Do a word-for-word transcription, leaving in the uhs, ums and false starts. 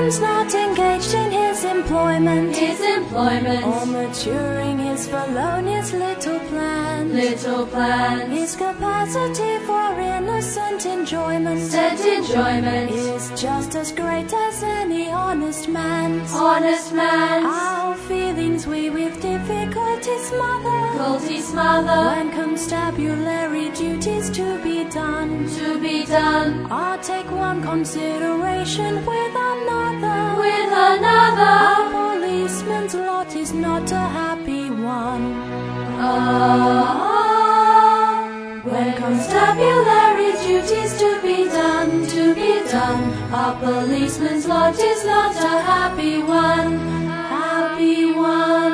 policeman's not engaged in his employment, his employment, or maturing his felonious little plans, little plans, his capacity for innocent enjoyment, set enjoyment, is just as great as any honest man's, honest man's. Our feelings we with difficulty smother, difficulty smother, when constabulary duties to be done, to be done. I'll take one consideration with another, with another. Our policeman's lot is not a happy one. Ah, when constabulary duties to be done, to be done, our policeman's lot is not a happy one, happy one.